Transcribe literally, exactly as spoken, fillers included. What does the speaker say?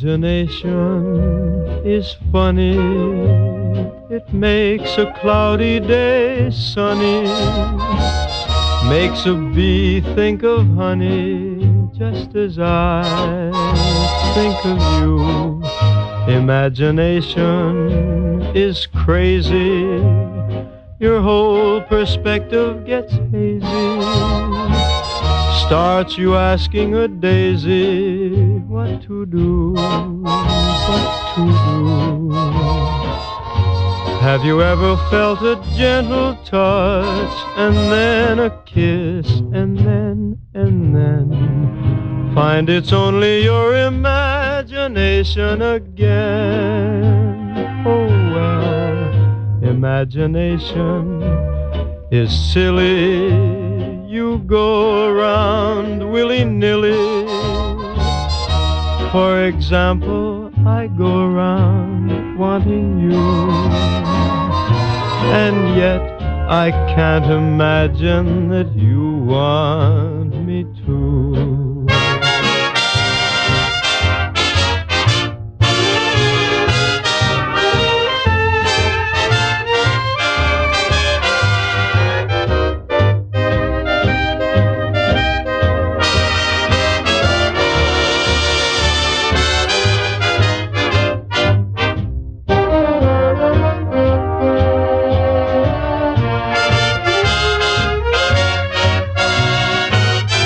Imagination is funny. It makes a cloudy day sunny. Makes a bee think of honey, just as I think of you. Imagination is crazy. Your whole perspective gets hazy. Starts you asking a daisy what to do, what to do. Have you ever felt a gentle touch, and then a kiss, and then, and then find it's only your imagination again? Oh well, imagination is silly. You go around willy-nilly. For example, I go around wanting you, and yet I can't imagine that you want me to.